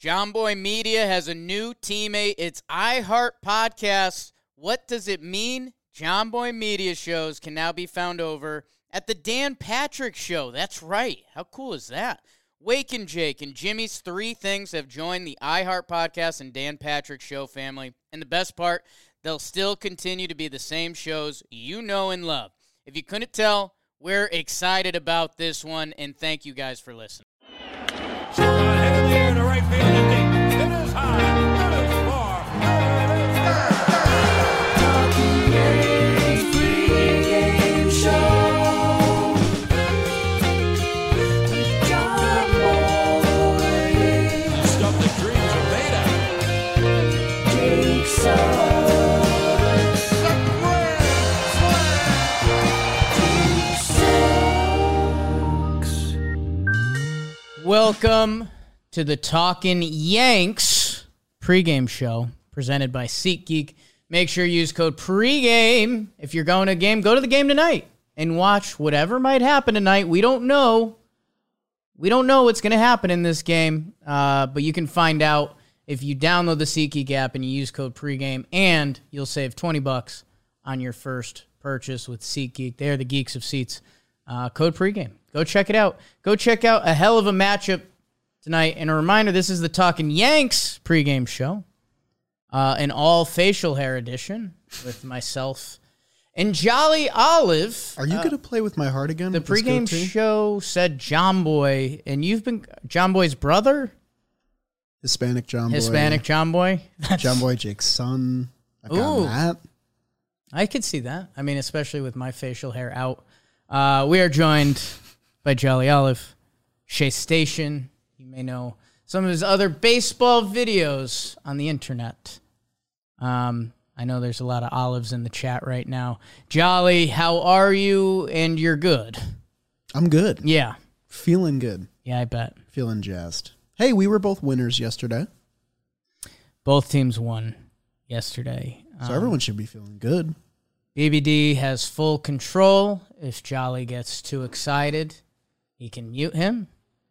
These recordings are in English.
John Boy Media has a new teammate. It's iHeart Podcast. What does it mean? John Boy Media shows can now be found over at the Dan Patrick Show. That's right. How cool is that? Wake and Jake and Jimmy's Three Things have joined the iHeart Podcast and Dan Patrick Show family. And the best part, they'll still continue to be the same shows you know and love. If you couldn't tell, we're excited about this one, and thank you guys for listening. Hit in the air to right field and deep. It is high. It is far. Pregame show. John Boy. Stuff that dreams are made of. Jake Suggs. Welcome to the Talkin' Yanks pregame show presented by SeatGeek. Make sure you use code PREGAME. If you're going to a game, go to the game tonight and watch whatever might happen tonight. We don't know. We don't know what's going to happen in this game, but you can find out if you download the SeatGeek app and you use code PREGAME, and you'll save $20 on your first purchase with SeatGeek. They are the geeks of seats. Code PREGAME. Go check it out. Go check out a hell of a matchup tonight. And a reminder, this is the Talkin' Yanks pregame show. An all facial hair edition with myself and Jolly Olive. Are you going to play with my heart again? The pregame show said John Boy, and you've been John Boy's brother? Hispanic John Boy. Hispanic John Boy? John Boy Jake's son. I got that. I could see that. I mean, especially with my facial hair out. We are joined by Jolly Olive, Shea Station. You may know some of his other baseball videos on the internet. I know there's a lot of olives in the chat right now. Jolly, how are you? And you're good. I'm good. Yeah. Feeling good. Yeah, I bet. Feeling jazzed. Hey, we were both winners yesterday. Both teams won yesterday. So everyone should be feeling good. BBD has full control. If Jolly gets too excited, he can mute him.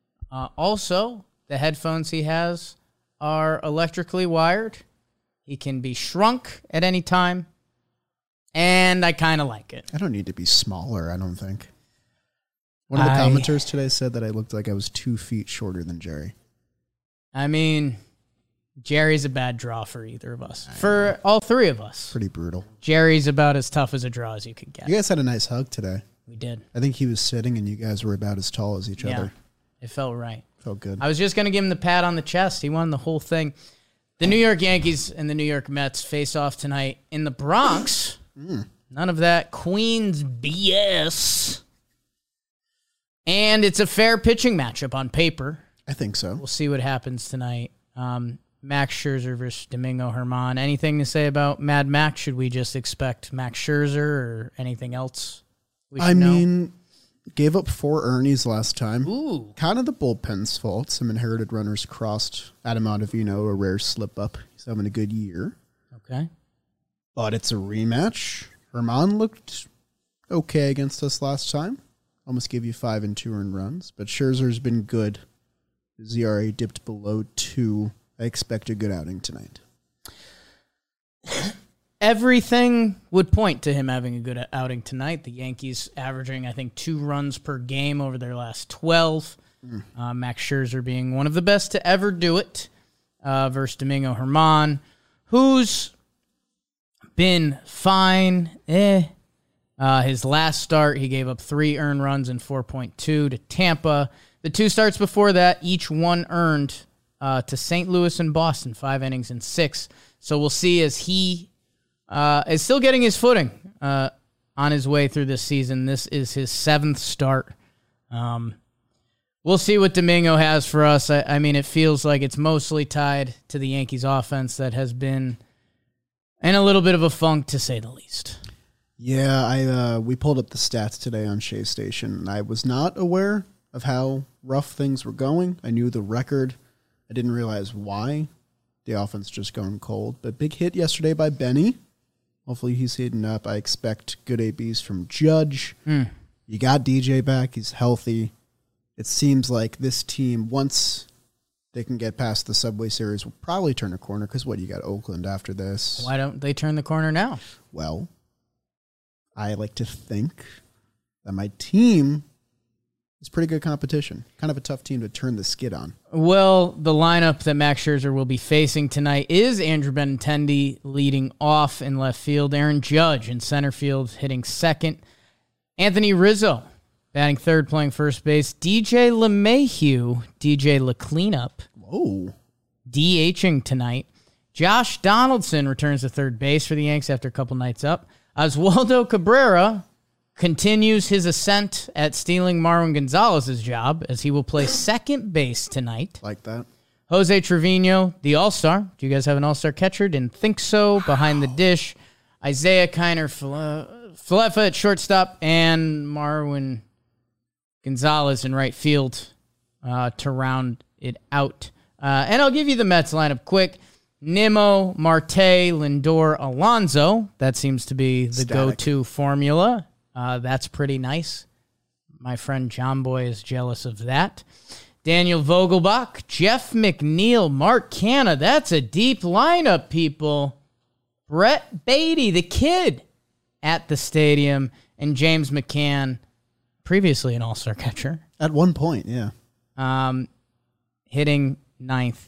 Also, the headphones he has are electrically wired. He can be shrunk at any time, and I kind of like it. I don't need to be smaller, I don't think. One of the commenters today said that I looked like I was 2 feet shorter than Jerry. I mean, Jerry's a bad draw for either of us. For all three of us. Pretty brutal. Jerry's about as tough as a draw as you could get. You guys had a nice hug today. We did. I think he was sitting and you guys were about as tall as each other. It felt right. Felt good. I was just going to give him the pat on the chest. He won the whole thing. The New York Yankees and the New York Mets face off tonight in the Bronx. None of that Queens BS. And it's a fair pitching matchup on paper. I think so. We'll see what happens tonight. Max Scherzer versus Domingo Germán. Anything to say about Mad Max? Should we just expect Max Scherzer or anything else we should know? Gave up 4 Ernies last time. Ooh. Kind of the bullpen's fault. Some inherited runners crossed. Adam Ottavino, a rare slip-up. He's having a good year. Okay. But it's a rematch. Germán looked okay against us last time. Almost gave you 5 and 2 earned runs. But Scherzer's been good. His ERA dipped below 2. I expect a good outing tonight. Everything would point to him having a good outing tonight. The Yankees averaging, I think, 2 runs per game over their last 12. Max Scherzer being one of the best to ever do it versus Domingo Germán, who's been fine. His last start, he gave up 3 earned runs and 4.2 to Tampa. The 2 starts before that, each 1 earned to St. Louis and Boston, 5 innings and 6. So we'll see as he is still getting his footing on his way through this season. This is his 7th start. We'll see what Domingo has for us. I mean, it feels like it's mostly tied to the Yankees offense that has been in a little bit of a funk, to say the least. Yeah, we pulled up the stats today on Shea Station, and I was not aware of how rough things were going. I knew the record. I didn't realize why. The offense just going cold. But big hit yesterday by Benny. Hopefully he's heating up. I expect good ABs from Judge. You got DJ back. He's healthy. It seems like this team, once they can get past the Subway Series, will probably turn a corner because you got Oakland after this. Why don't they turn the corner now? Well, I like to think that my team is pretty good competition. Kind of a tough team to turn the skid on. Well, the lineup that Max Scherzer will be facing tonight is Andrew Benintendi leading off in left field, Aaron Judge in center field hitting second, Anthony Rizzo batting third, playing first base, DJ LeMahieu, DJ LeCleanup, Whoa. DHing tonight. Josh Donaldson returns to third base for the Yanks after a couple nights up. Oswaldo Cabrera continues his ascent at stealing Marwin Gonzalez's job as he will play second base tonight. Like that. Jose Trevino, the All-Star. Do you guys have an All-Star catcher? Didn't think so. Behind the dish, Isaiah Kiner Falefa at shortstop and Marwin Gonzalez in right field to round it out. And I'll give you the Mets lineup quick. Nimmo, Marte, Lindor, Alonso. That seems to be the Static. go-to formula. That's pretty nice. My friend John Boy is jealous of that. Daniel Vogelbach, Jeff McNeil, Mark Canha. That's a deep lineup, people. Brett Beatty, the kid, at the stadium. And James McCann, previously an all-star catcher. At one point, yeah. Hitting ninth.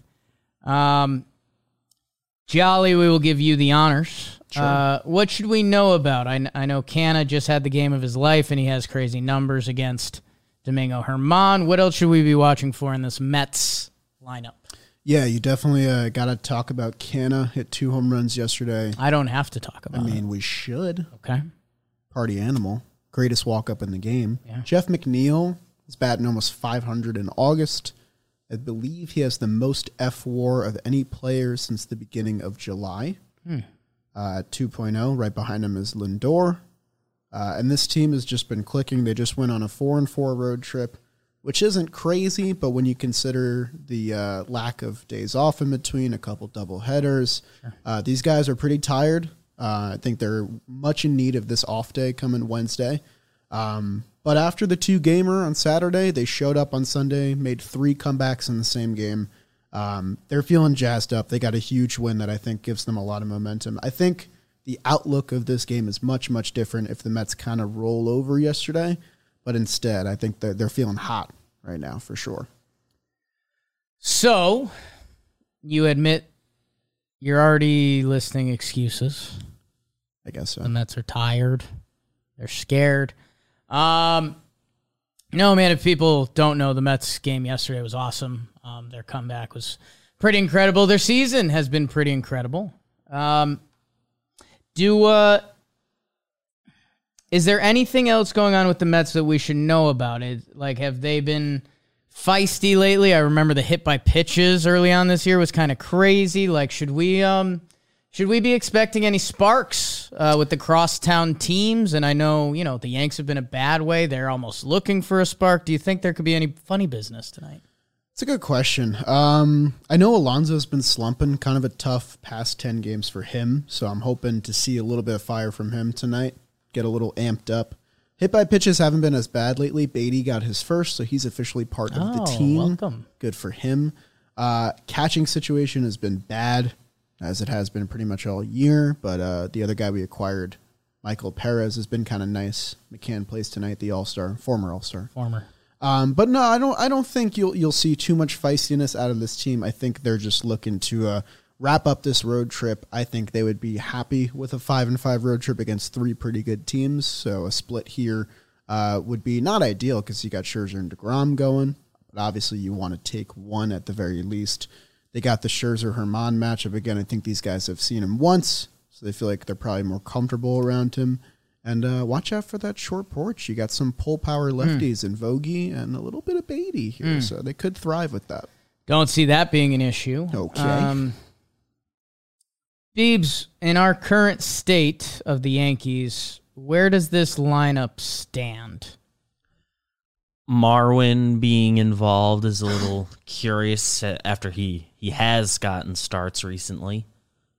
Jolly, we will give you the honors. Sure. What should we know about? I know Canha just had the game of his life, and he has crazy numbers against Domingo Germán. What else should we be watching for in this Mets lineup? Yeah, you definitely got to talk about Canha. Hit 2 home runs yesterday. I don't have to talk about it. We should. Okay. Party animal. Greatest walk-up in the game. Yeah. Jeff McNeil is batting almost 500 in August. I believe he has the most F-WAR of any player since the beginning of July. 2.0. Right behind him is Lindor. And this team has just been clicking. They just went on a 4-4 road trip, which isn't crazy, but when you consider the lack of days off in between, a couple double headers, these guys are pretty tired. I think they're much in need of this off day coming Wednesday. But after the 2-gamer on Saturday, they showed up on Sunday, made 3 comebacks in the same game. They're feeling jazzed up. They got a huge win that I think gives them a lot of momentum. I think the outlook of this game is much, much different if the Mets kind of roll over yesterday. But instead, I think that they're feeling hot right now for sure. So, you admit you're already listing excuses. I guess so. The Mets are tired. They're scared. No, man, if people don't know, the Mets game yesterday was awesome. Their comeback was pretty incredible. Their season has been pretty incredible. Is there anything else going on with the Mets that we should know about it? Like, have they been feisty lately? I remember the hit by pitches early on this year was kind of crazy. Like, should we be expecting any sparks with the crosstown teams? And I know, the Yanks have been a bad way. They're almost looking for a spark. Do you think there could be any funny business tonight? It's a good question. I know Alonso's been slumping, kind of a tough past 10 games for him, so I'm hoping to see a little bit of fire from him tonight, get a little amped up. Hit by pitches haven't been as bad lately. Beatty got his first, so he's officially part of the team. Welcome. Good for him. Catching situation has been bad, as it has been pretty much all year, but the other guy we acquired, Michael Perez, has been kind of nice. McCann plays tonight, the All-Star, former All-Star. But no, I don't think you'll see too much feistiness out of this team. I think they're just looking to wrap up this road trip. I think they would be happy with a 5-5 road trip against 3 pretty good teams. So a split here would be not ideal because you got Scherzer and DeGrom going, but obviously you want to take one at the very least. They got the Scherzer-Germán matchup again. I think these guys have seen him once, so they feel like they're probably more comfortable around him. And watch out for that short porch. You got some pull power lefties in Vogie and a little bit of Beatty here, so they could thrive with that. Don't see that being an issue. Okay. Beebs, in our current state of the Yankees, where does this lineup stand? Marwin being involved is a little curious after he has gotten starts recently.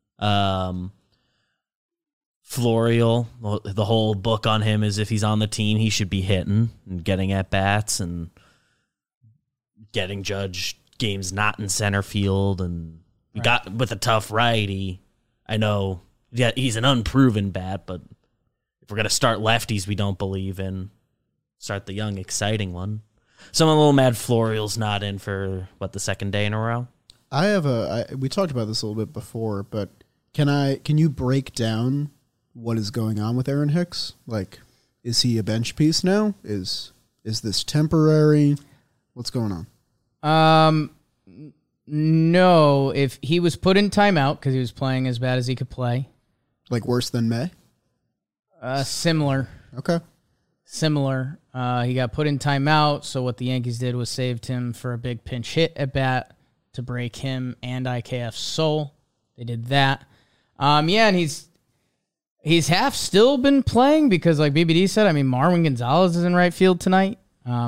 Florial, the whole book on him is if he's on the team, he should be hitting and getting at bats and getting Judge games not in center field, and we got with a tough righty. I know, yeah, he's an unproven bat, but if we're gonna start lefties, we don't believe in. Start the young, exciting one. So I'm a little mad Florial's not in for the second day in a row. We talked about this a little bit before, but can you break down what is going on with Aaron Hicks? Like, is he a bench piece now? Is this temporary? What's going on? No. If he was put in timeout because he was playing as bad as he could play. Like worse than May? Similar. Okay. Similar. He got put in timeout, so what the Yankees did was saved him for a big pinch hit at bat to break him and IKF's soul. They did that. And he's half still been playing because, like BBD said, I mean, Marwin Gonzalez is in right field tonight.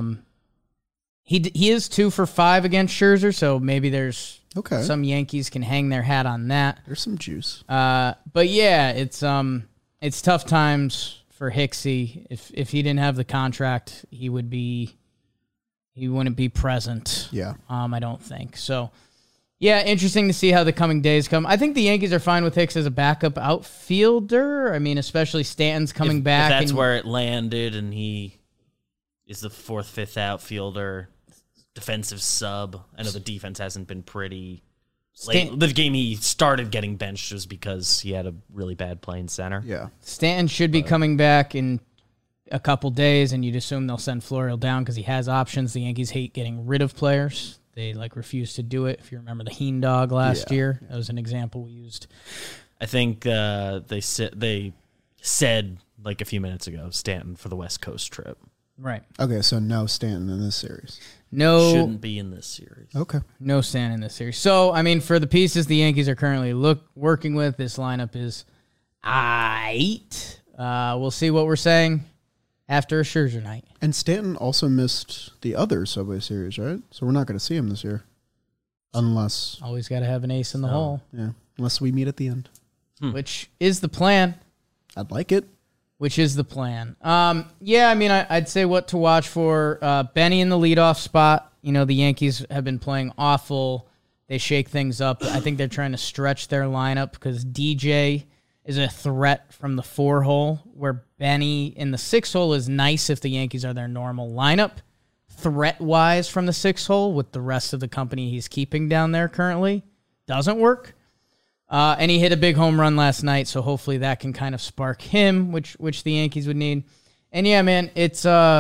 He is 2 for 5 against Scherzer, so maybe there's some Yankees can hang their hat on that. There's some juice. But yeah, it's tough times for Hicksy. If he didn't have the contract, he wouldn't be present. Yeah. I don't think. So yeah, interesting to see how the coming days come. I think the Yankees are fine with Hicks as a backup outfielder. I mean, especially Stanton's coming back. If that's where it landed, and he is the 4th, 5th outfielder, defensive sub. I know the defense hasn't been pretty. The game he started getting benched was because he had a really bad play in center. Yeah. Stanton should be coming back in a couple days, and you'd assume they'll send Florial down because he has options. The Yankees hate getting rid of players. They refuse to do it. If you remember the Heen dog last year, that was an example we used. I think they said like a few minutes ago, Stanton for the West Coast trip. Right. Okay, so no Stanton in this series. No, shouldn't be in this series. Okay. No Stanton in this series. So, I mean, for the pieces the Yankees are currently working with, this lineup is aight. We'll see what we're saying after a Scherzer night. And Stanton also missed the other Subway Series, right? So we're not going to see him this year. Unless... Always got to have an ace in the hole. Yeah, unless we meet at the end. Which is the plan. I'd like it. Which is the plan. Yeah, I mean, I'd say what to watch for. Benny in the leadoff spot. You know, the Yankees have been playing awful. They shake things up. I think they're trying to stretch their lineup because DJ is a threat from the 4 hole, where Benny in the 6 hole is nice if the Yankees are their normal lineup. Threat-wise from the 6 hole with the rest of the company he's keeping down there currently. Doesn't work. And he hit a big home run last night, so hopefully that can kind of spark him, which the Yankees would need. And yeah, man, it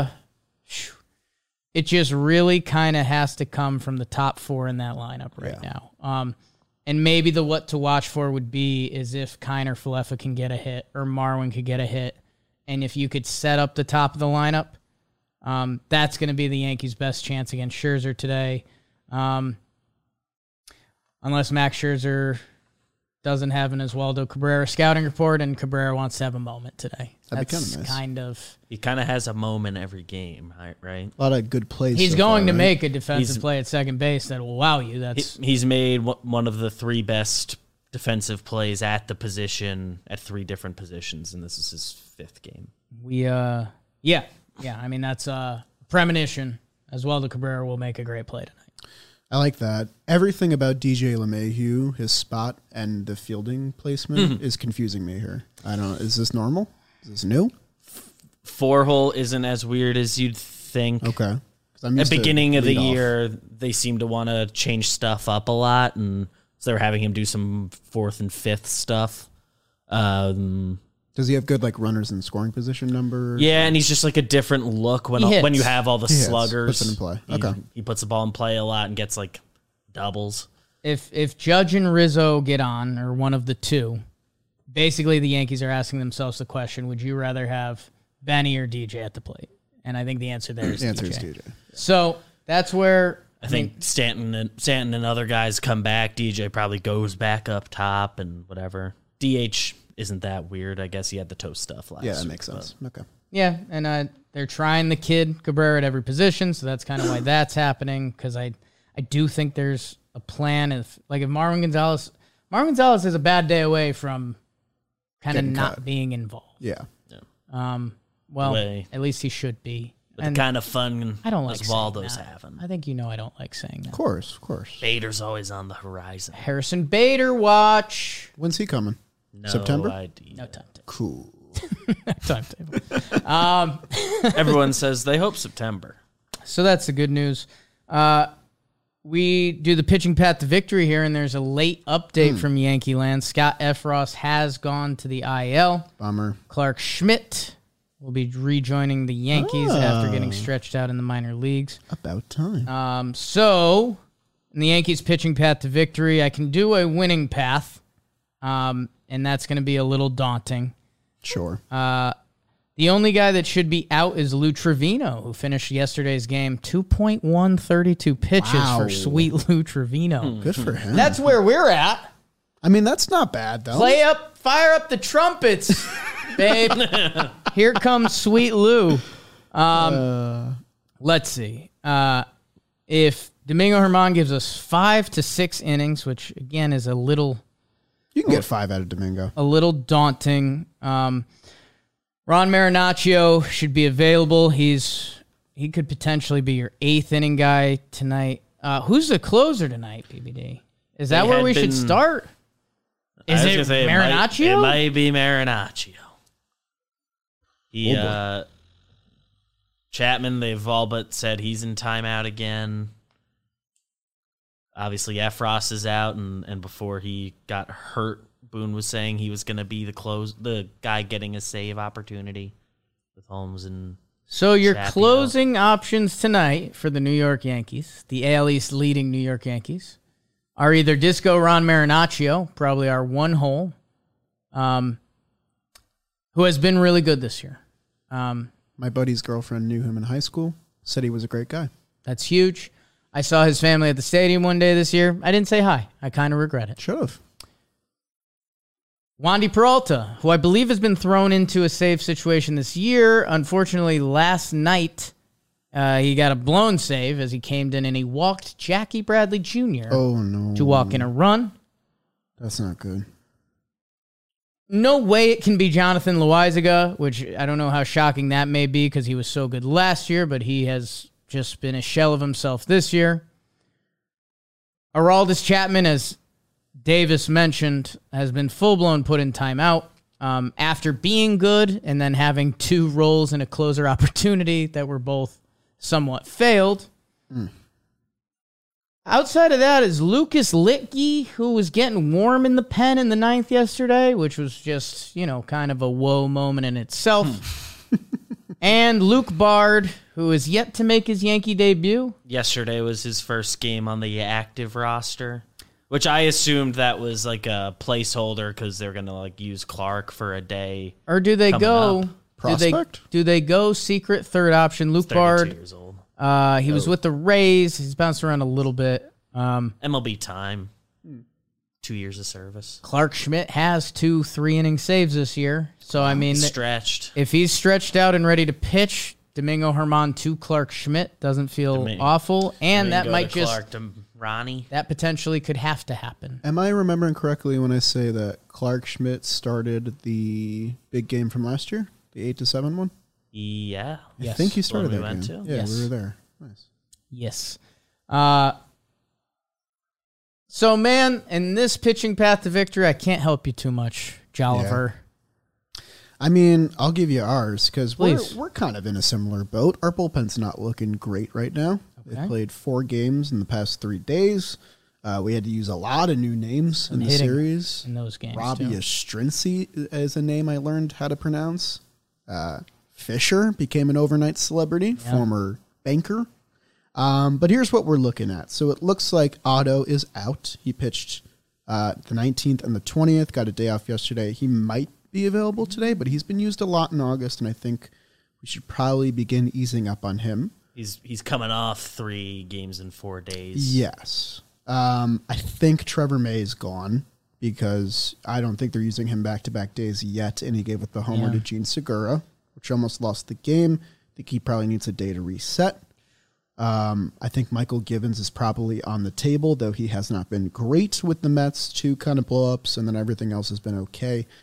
just really kind of has to come from the top 4 in that lineup right now. And maybe the what to watch for would be is if Kiner Falefa can get a hit or Marwin could get a hit. And if you could set up the top of the lineup, that's going to be the Yankees' best chance against Scherzer today. Unless Max Scherzer doesn't have an Oswaldo Cabrera scouting report, and Cabrera wants to have a moment today. That'd be That's nice. kind of... He kind of has a moment every game, right? A lot of good plays. He's so going far, to right? make a defensive play at second base that will wow you. He's made one of the 3 best defensive plays at the position at 3 different positions, and this is his 5th game. Yeah. I mean, that's a premonition. Oswaldo Cabrera will make a great play tonight. I like that. Everything about DJ LeMahieu, his spot and the fielding placement is confusing me here. I don't know. Is this normal? Is this new? 4 hole isn't as weird as you'd think. Okay. At the beginning of the year, they seem to want to change stuff up a lot, and so they're having him do some 4th and 5th stuff. Does he have good runners in scoring position numbers? Yeah, and he's just like a different look when you have all the sluggers. Puts it in play. Okay. He puts the ball in play a lot and gets doubles. If Judge and Rizzo get on, or one of the two, basically the Yankees are asking themselves the question, would you rather have Benny or DJ at the plate? And I think the answer there is The answer DJ. is DJ. So that's where... I think Stanton and other guys come back. DJ probably goes back up top and whatever. DH isn't that weird. I guess he had the toe stuff last Yeah, that week, makes sense. Okay. Yeah, and they're trying the kid Cabrera at every position, so that's kind of why that's happening, because I do think there's a plan. If Marwin Gonzalez is a bad day away from kind of Getting not cut. being involved. Yeah. Well, at least he should be. With And the kind of fun I don't like Oswaldo's saying that. having. I think you know I don't like saying that. Of course. Bader's always on the horizon. Harrison Bader watch. When's he coming? No September? idea. No timetable. Cool. Timetable. Everyone says they hope September. So that's the good news. We do the pitching path to victory here, and there's a late update from Yankee land. Scott Efros has gone to the IL. Bummer. Clark Schmidt will be rejoining the Yankees after getting stretched out in the minor leagues. About time. So, in the Yankees pitching path to victory, I can do a winning path, and that's going to be a little daunting. Sure. The only guy that should be out is Lou Trevino, who finished yesterday's game 2.132 pitches Wow. for sweet Lou Trevino. Good for him. That's where we're at. I mean, that's not bad, though. Fire up the trumpets, babe. Here comes sweet Lou. Let's see. If Domingo Germán gives us 5 to 6 innings, which again is a little You can get 5 out of Domingo. daunting. Ron Marinaccio should be available. He could potentially be your 8th inning guy tonight. Who's the closer tonight, BBD? Is that They where had we should been- start? I Is was it gonna say Marinaccio? It might be Marinaccio. He, Chapman, they've all but said he's in timeout again. Obviously, Efros is out, and before he got hurt, Boone was saying he was going to be the guy getting a save opportunity with Holmes and So your Chappie closing options tonight for the New York Yankees, the AL East leading New York Yankees, are either Disco Ron Marinaccio, probably our one hole, who has been really good this year. My buddy's girlfriend knew him in high school. Said he was a great guy. That's huge. I saw his family at the stadium one day this year. I didn't say hi. I kind of regret it. Should have. Wandy Peralta, who I believe has been thrown into a save situation this year. Unfortunately, last night he got a blown save as he came in and he walked Jackie Bradley Jr. Oh, no. to walk in a run. That's not good. No way it can be Jonathan Loaizaga, which I don't know how shocking that may be because he was so good last year, but he has just been a shell of himself this year. Aroldis Chapman, as Davis mentioned, has been full-blown put in timeout after being good and then having 2 roles in a closer opportunity that were both somewhat failed. Outside of that is Lucas Litke, who was getting warm in the pen in the 9th yesterday, which was just, kind of a whoa moment in itself. And Luke Bard, who is yet to make his Yankee debut. yesterday was his first game on the active roster, which I assumed that was like a placeholder because they're going to use Clark for a day. Or do they Coming go... up. Prospect? Do they go secret third option? Luke 32 Bard, years old. he was with the Rays. He's bounced around a little bit. MLB time. 2 years of service. Clark Schmidt has 2 3-inning saves this year. So, I mean, Stretched. if he's stretched out and ready to pitch, Domingo Germán to Clark Schmidt doesn't feel awful. And that Go might to just... Clark to Ronnie. That potentially could have to happen. Am I remembering correctly when I say that Clark Schmidt started the big game from last year? The 8-7 one? Yeah. Yes. I think he started When we that went game. to? Yeah, Yes. we were there. Nice. Yes. So, man, in this pitching path to victory, I can't help you too much, Jolliver. I mean, I'll give you ours because Please. we're kind of in a similar boat. Our bullpen's not looking great right now. Okay. They played 4 games in the past 3 days. We had to use a lot of new names in the hitting series. in those games, Robbie too. Estrinci is a name I learned how to pronounce. Fisher became an overnight celebrity, former banker. But here's what we're looking at. So it looks like Otto is out. He pitched the 19th and the 20th, got a day off yesterday. He might be available today, but he's been used a lot in August, and I think we should probably begin easing up on him. He's coming off 3 games in 4 days. Yes. I think Trevor May is gone because I don't think they're using him back-to-back days yet, and he gave up the homer to Gene Segura, which almost lost the game. I think he probably needs a day to reset. I think Michael Givens is probably on the table, though he has not been great with the Mets. 2 kind of blow-ups, and then everything else has been okay.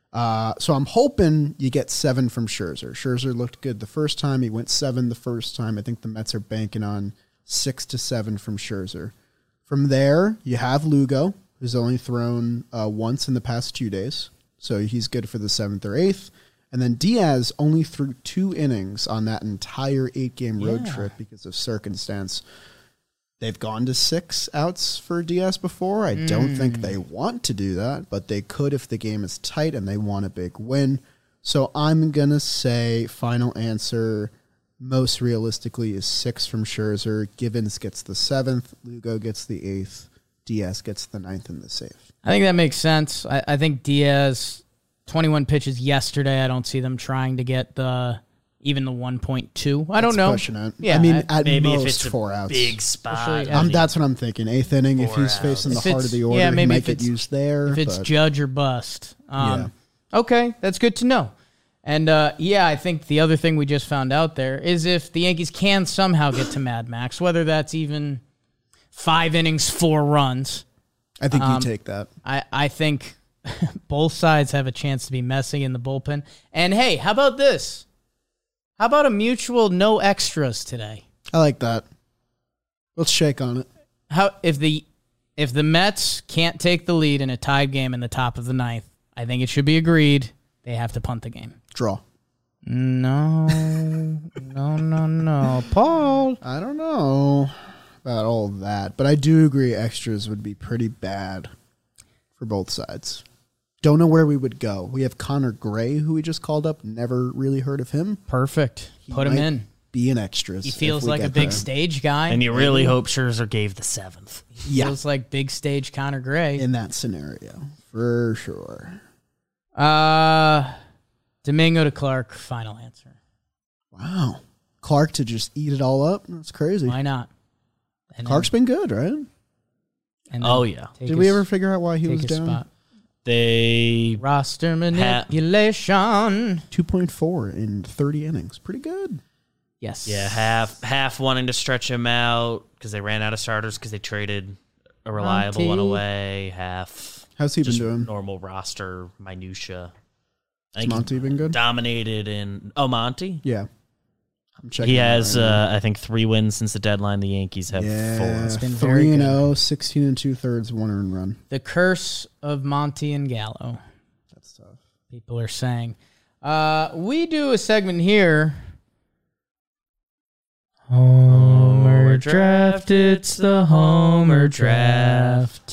So I'm hoping you get 7 from Scherzer. Scherzer looked good the first time. He went 7 the first time. I think the Mets are banking on 6 to 7 from Scherzer. From there, you have Lugo, who's only thrown once in the past 2 days. So he's good for the 7th or 8th. And then Diaz only threw 2 innings on that entire 8-game road trip because of circumstance. They've gone to 6 outs for Diaz before. I don't think they want to do that, but they could if the game is tight and they want a big win. So I'm going to say final answer most realistically is 6 from Scherzer. Givens gets the 7th. Lugo gets the 8th. Diaz gets the 9th and the save. I think that makes sense. I think Diaz, 21 pitches yesterday. I don't see them trying to get even the 1.2. I don't know. Pushing it. Yeah, I mean, at Maybe most if it's 4 a outs. big spot. That's what I'm thinking. 8th inning, if 4 he's facing the If heart it's- of the order, yeah, he maybe might if get it's- used there. If it's but judge or bust. Yeah. Okay, that's good to know. And I think the other thing we just found out there is if the Yankees can somehow get to Mad Max, whether that's even 5 innings, 4 runs, I think you take that. I think both sides have a chance to be messy in the bullpen. And hey, how about this? How about a mutual no extras today? I like that. Let's shake on it. How if the Mets can't take the lead in a tied game in the top of the 9th, I think it should be agreed they have to punt the game. Draw. No, Paul. I don't know about all that, but I do agree extras would be pretty bad for both sides. Don't know where we would go. We have Connor Gray, who we just called up. Never really heard of him. Perfect. Put him might in. Be an extras. He feels if we like a get big there. stage guy. And you really hope Scherzer gave the 7th. Yeah, Feels like big stage Connor Gray. in that scenario, for sure. Domingo to Clark, final answer. Wow. Clark to just eat it all up? That's crazy. Why not? And Clark's been good, right? and then Oh, yeah. take Did we his- ever figure out why he take was his down? spot? They Roster manipulation. 2.4 in 30 innings. Pretty good. Yes. half wanting to stretch him out because they ran out of starters because they traded a reliable one Monty. away. Half How's he been just doing? normal roster minutia. I Has think Monty been good? dominated in Monty. Yeah. I'm checking. He it has, right now. I think, 3 wins since the deadline. The Yankees have 4. Yeah, been very 3-0, 16 2/3, 1 earned run. The curse of Monty and Gallo. That's tough. People are saying. We do a segment here. Homer draft. It's the Homer draft.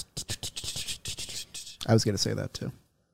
I was going to say that too.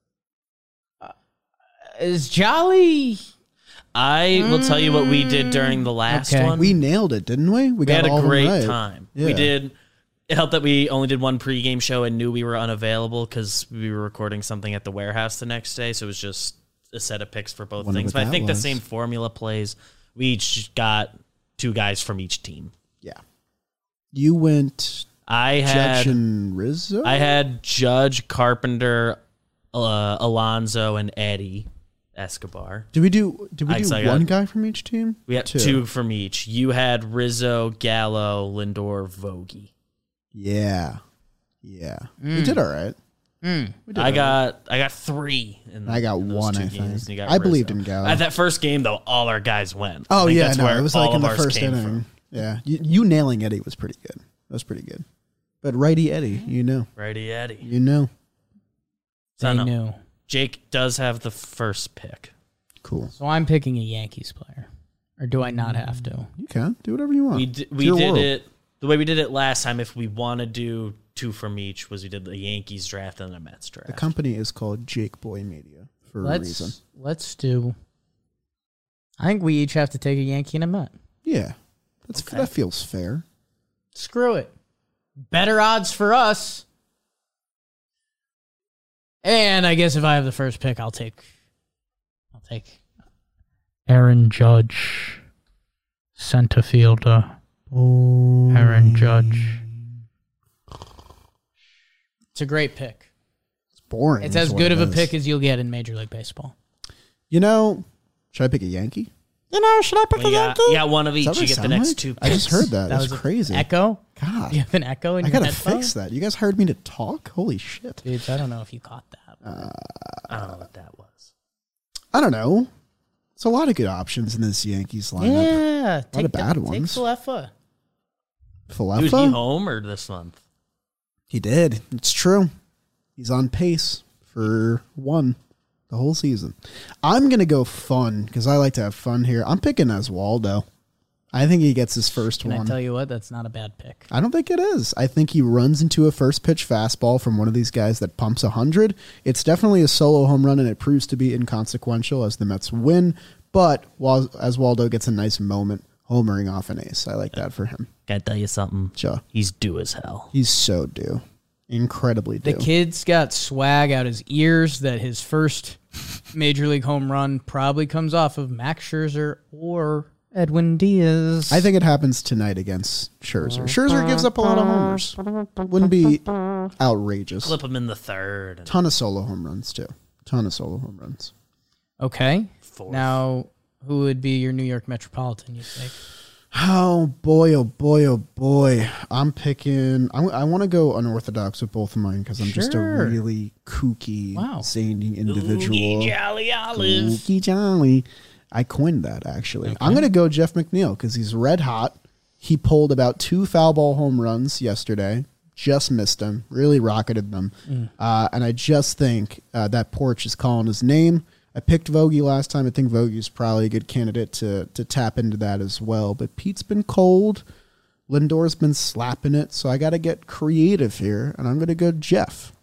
Is Jolly? I will tell you what we did during the last Okay. one. We nailed it, didn't we? We got had all a of them great right. time. Yeah. We did. It helped that we only did one pregame show and knew we were unavailable because we were recording something at the warehouse the next day. So it was just a set of picks for both Wonder things. what But I that think was. the same formula plays. We each got 2 guys from each team. Yeah. You went I Judge had and Rizzo? I had Judge, Carpenter, Alonzo, and Eddie Escobar. Did we do I got- one guy from each team? We had 2 from each. You had Rizzo, Gallo, Lindor, Vogie. Yeah. Yeah. We did all right. We did I all right. got 3. I got in those 1, 2 I games, think. and you got I believed Rizzo. in Gallo. At that first game, though, all our guys went. I Oh, think yeah, that's no, where it was all like in of the ours first came inning. from. Yeah. You nailing Eddie was pretty good. That was pretty good. But righty Eddie, you know. Righty Eddie. You know. So, They no, knew. Jake does have the first pick. Cool. So I'm picking a Yankees player. Or do I not have to? You can. Do whatever you want. We It's did your world. it the way we did it last time. If we want to do 2 from each, was we did the Yankees draft and the Mets draft. The company is called Jake Boy Media for a reason. Let's do. I think we each have to take a Yankee and a Met. Yeah. Okay. That feels fair. Screw it. Better odds for us. And I guess if I have the first pick, I'll take Aaron Judge, center fielder. Aaron Judge. It's a great pick. It's boring. It's is as what good it of a is. pick as you'll get in Major League Baseball. You know, should I pick a Yankee? Should I pick Well, you got 1 of Is each. that what You I get the sound next like? 2 I just picks. heard that. That's was an crazy. Echo? God. You have an echo in I your gotta headphones? fix that. You guys hired me to talk? Holy shit. Dudes, I don't know if you caught that. I don't know what that was. I don't know. It's a lot of good options in this Yankees lineup. Yeah, a lot of bad Take ones. Falefa. Dude, he Falefa? homered this month. He did. It's true. He's on pace for 1 the whole season. I'm going to go fun because I like to have fun here. I'm picking Oswaldo. I think he gets his first Can I one. tell you what? That's not a bad pick. I don't think it is. I think he runs into a first pitch fastball from one of these guys that pumps 100. It's definitely a solo home run, and it proves to be inconsequential as the Mets win. But Oswaldo gets a nice moment homering off an ace. I like that for him. Gotta tell you something. Sure. He's due as hell. He's so due. Incredibly due. The kid's got swag out his ears that his first major league home run probably comes off of Max Scherzer or Edwin Diaz. I think it happens tonight against Scherzer. Scherzer gives up a lot of homers. Wouldn't be outrageous. Flip him in the third. And Ton of solo home runs, too. Ton of solo home runs. Okay. fourth. Now, who would be your New York Metropolitan, you think? Oh, boy, oh, boy, oh, boy. I'm picking... I want to go unorthodox with both of mine because I'm just a Sure. really kooky, Wow. zany individual. Jolly Olive. Kooky jolly. I coined that, actually. I'm going to go Jeff McNeil because he's red hot. He pulled about 2 foul ball home runs yesterday. Just missed them. Really rocketed them. And I just think that porch is calling his name. I picked Vogie last time. I think Vogie's probably a good candidate to tap into that as well. But Pete's been cold. Lindor's been slapping it. So I got to get creative here. And I'm going to go Jeff.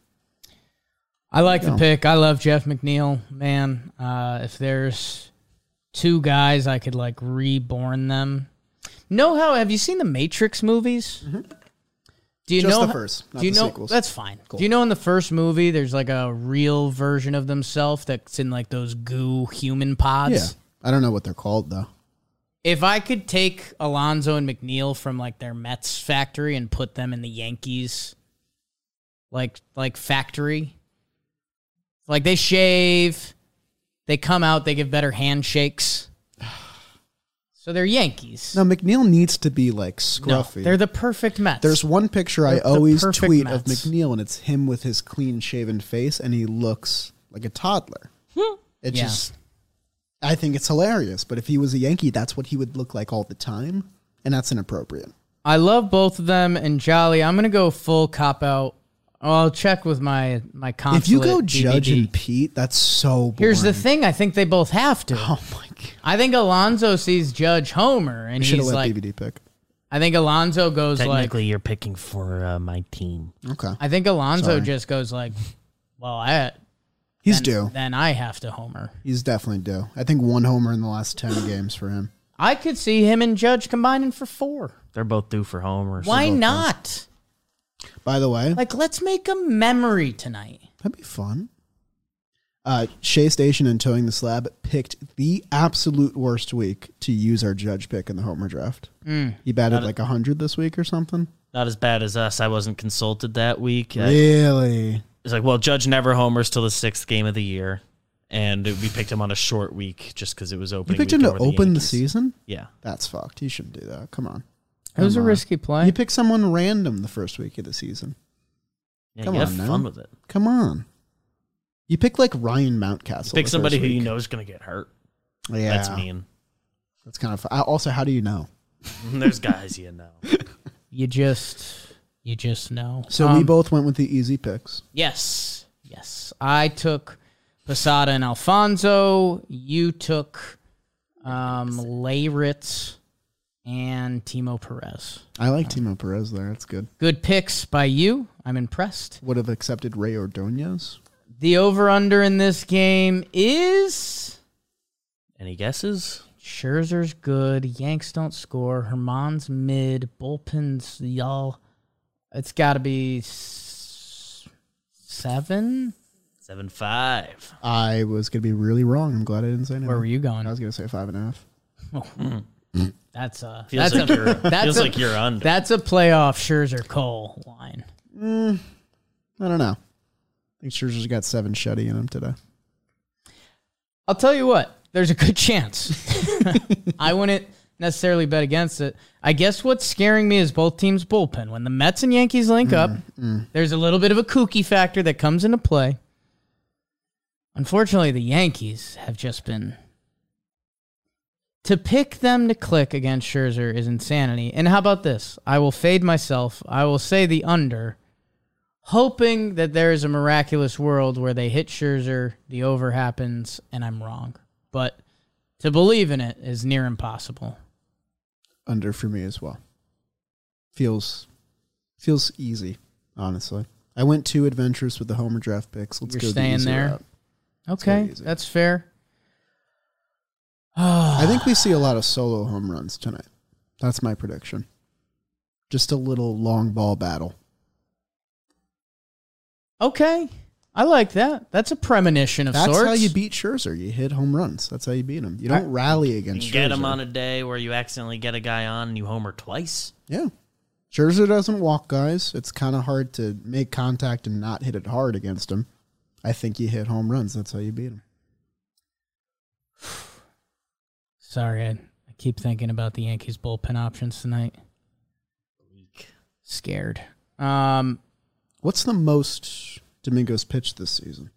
I like the go. pick. I love Jeff McNeil. Man, if there's 2 guys I could like reborn them. Have you seen the Matrix movies? Do you Just know the first, not do you the know sequels. that's fine. Cool. Do you know in the first movie there's like a real version of themselves that's in like those goo human pods? Yeah. I don't know what they're called, though. If I could take Alonso and McNeil from like their Mets factory and put them in the Yankees like factory, like they shave, they come out, they give better handshakes. So they're Yankees. No, McNeil needs to be like No, scruffy. they're the perfect Mets. There's one picture I They're the always perfect tweet Mets. of McNeil, and it's him with his clean-shaven face, and he looks like a toddler. It Yeah. just, I think it's hilarious. But if he was a Yankee, that's what he would look like all the time, and that's inappropriate. I love both of them, and Jolly, I'm going to go full cop-out. I'll check with my consulate If you go Judge DVD. and Pete, that's so boring. Here's the thing. I think they both have to. Oh my god! I think Alonso sees Judge Homer, and Should have he's let like, DVD pick. I think Alonso goes like, Technically, you're picking for my team. Okay, I think Alonso Sorry. just goes like, well, he's due. Then I have to Homer. He's definitely due. I think 1 homer in the last 10 games for him. I could see him and Judge combining for 4. They're both due for homers. Why not? By the way, Like, let's make a memory tonight. that'd be fun. Shea Station and Towing the Slab picked the absolute worst week to use our Judge pick in the Homer draft. He batted like 100 this week or something. Not as bad as us. I wasn't consulted that week. Really? It's like, well, Judge never homers till the 6th game of the year. And we picked him on a short week just because it was You opening. picked week him to over the open the Yankees. season? Yeah. That's fucked. You shouldn't do that. Come on. It was a Come on. risky play. You pick someone random the first week of the season. Yeah, Come you on have now. fun with it. Come on. You pick like Ryan Mountcastle. Pick the somebody first who you week. know is going to get hurt. Yeah. That's mean. That's kind of fun. Also, how do you know? There's guys you know. You just know. So we both went with the easy picks. Yes. I took Posada and Alfonso. You took Leyritz and Timo Perez. I like Timo Perez there. That's good. Good picks by you. I'm impressed. Would have accepted Ray Ordonez. The over-under in this game is Any guesses? Scherzer's good. Yanks don't score. Herman's mid. Bullpen's y'all. It's got to be 7. 7-5. I was going to be really wrong. I'm glad I didn't say anything. Where were you going? I was going to say 5.5. That's a Feels that's like a you're, that's feels a, like you're under. that's a playoff Scherzer Cole line. I don't know. I think Scherzer's got 7 shutty in him today. I'll tell you what. There's a good chance. I wouldn't necessarily bet against it. I guess what's scaring me is both teams' bullpen. When the Mets and Yankees link up, there's a little bit of a kooky factor that comes into play. Unfortunately, the Yankees have just been... To pick them to click against Scherzer is insanity. And how about this? I will fade myself. I will say the under, hoping that there is a miraculous world where they hit Scherzer, the over happens, and I'm wrong. But to believe in it is near impossible. Under for me as well. Feels easy, honestly. I went too adventurous with the homer draft picks. Let's You're go the staying easier there? route. Okay, easy. that's fair. I think we see a lot of solo home runs tonight. That's my prediction. Just a little long ball battle. Okay, I like that. That's a premonition of That's sorts. how you beat Scherzer. You hit home runs. That's how you beat him. You don't rally against You Scherzer. get him on a day where you accidentally get a guy on and you homer twice. Yeah. Scherzer doesn't walk guys. It's kind of hard to make contact and not hit it hard against him. I think you hit home runs. That's how you beat him. Sorry, I keep thinking about the Yankees bullpen options tonight. Scared. What's the most Domingo's pitched this season?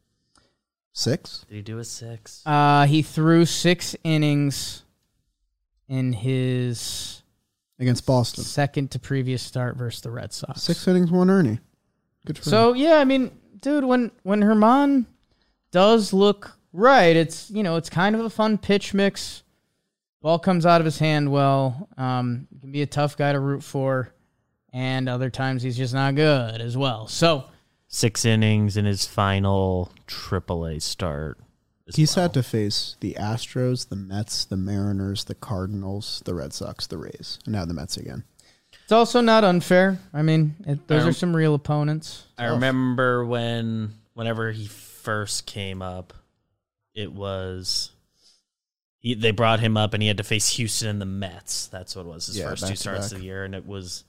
6? Did he do a 6? He threw 6 innings in his Against Boston. second to previous start versus the Red Sox. 6 innings, 1 earning. Good for him. So yeah, I mean, dude, when Herman does look right, it's it's kind of a fun pitch mix. Ball comes out of his hand well. He can be a tough guy to root for, and other times he's just not good as well. So 6 innings in his final AAA start. He's had to face the Astros, the Mets, the Mariners, the Cardinals, the Red Sox, the Rays, and now the Mets again. it's also not unfair. I mean, those are some real opponents. I remember whenever he first came up, it was they brought him up and he had to face Houston and the Mets. That's what it was, his first 2 starts of the year. And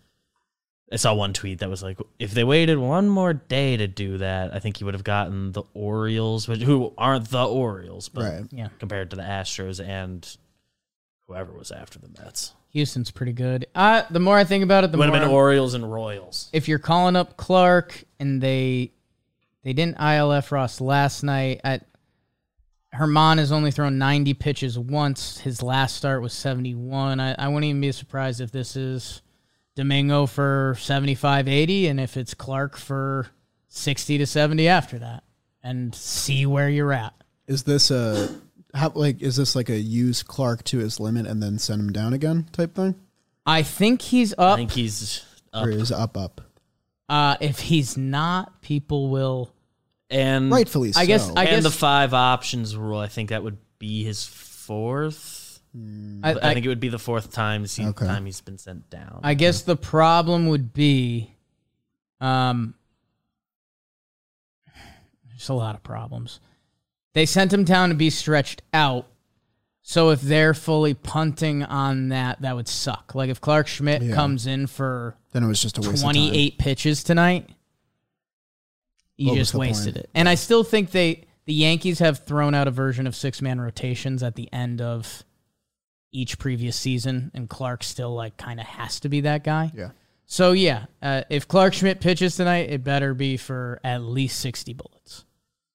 I saw one tweet that was like, if they waited one more day to do that, I think he would have gotten the Orioles, who aren't the Orioles, but Right. Yeah, compared to the Astros and whoever was after the Mets. Houston's pretty good. The more I think about it, the Would more have been Orioles and Royals. if you're calling up Clark and they didn't ILF Ross last night. Herman has only thrown 90 pitches once. His last start was 71. I wouldn't even be surprised if this is Domingo for 75, 80, and if it's Clark for 60 to 70 after that, and see where you're at. Is this like a use Clark to his limit and then send him down again type thing? I think he's I up. think he's up. Or is up? If he's not, people will. And Rightfully so. I guess the 5 options rule, I think that would be his 4th. I think it would be the 4th time he's been sent down. I guess the problem would be, there's a lot of problems. They sent him down to be stretched out. So if they're fully punting on that, that would suck. Like if Clark Schmidt comes in for then it was just a waste of time. 28 pitches tonight, you What was just the wasted point? it. And I still think the Yankees have thrown out a version of 6-man rotations at the end of each previous season, and Clark still kind of has to be that guy. Yeah. So yeah, if Clark Schmidt pitches tonight, it better be for at least 60 bullets.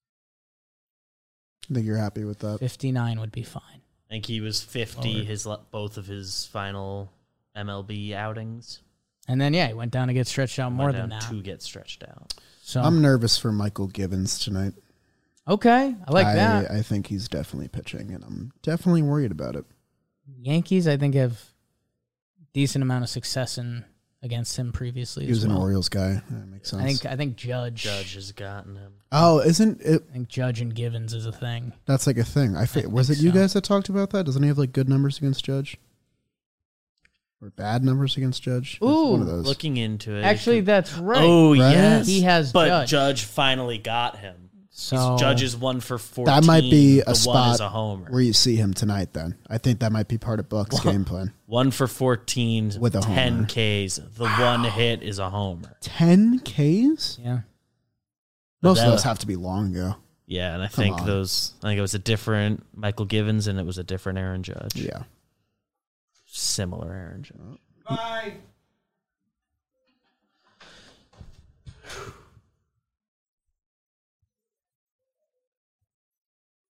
I think you're happy with that. 59 would be fine. I think he was 50 both of his final MLB outings. And then he went down to get stretched out more Went than down that. to get stretched out. So I'm nervous for Michael Givens tonight. okay, I like that. I think he's definitely pitching, and I'm definitely worried about it. Yankees, I think, have decent amount of success against him previously. He was as an well. Orioles guy. That makes sense. I think Judge. Judge has gotten him. Oh, isn't it? I think Judge and Givens is a thing. That's like a thing. Was it think you so. guys that talked about that? Doesn't he have good numbers against Judge? Or bad numbers against Judge? It's Ooh, one of those. Looking into it. Actually, that's right. Oh, Right? yes. He has But Judge. Judge finally got him. So Judge is 1 for 14. That might be The a one spot is a homer. where you see him tonight. Then I think that might be part of Buck's game plan. 1 for 14 With a 10 homer. Ks. The one hit is a homer. 10 Ks? yeah. Most of that- those have to be long ago. Yeah, and I Come think on. it was a different Michael Givens and it was a different Aaron Judge. Yeah. Similar Aaron Judge.